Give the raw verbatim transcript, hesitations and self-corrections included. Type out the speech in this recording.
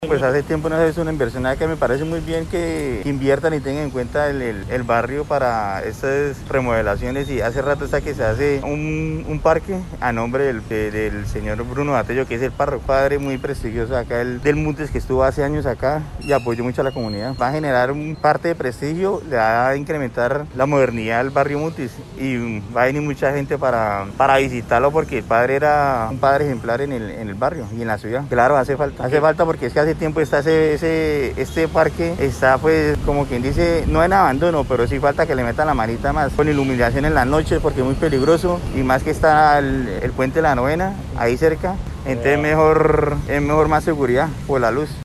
Pues hace tiempo no se hace una inversión acá, me parece muy bien que inviertan y tengan en cuenta el, el, el barrio para estas remodelaciones, y hace rato está que se hace un, un parque a nombre del, de, del señor Bruno Batello, que es el párroco, padre muy prestigioso acá el, del Mutis, que estuvo hace años acá y apoyó mucho a la comunidad. Va a generar un parte de prestigio, le va a incrementar la modernidad del barrio Mutis y va a venir mucha gente para, para visitarlo, porque el padre era un padre ejemplar en el, en el barrio y en la ciudad. Claro, hace falta, hace falta porque es que hace tiempo está ese, ese, este parque está, pues, como quien dice, no en abandono, pero sí falta que le metan la manita más, con iluminación en las noches, porque es muy peligroso, y más que está el, el puente de la Novena ahí cerca, entonces mejor, es mejor más seguridad por la luz.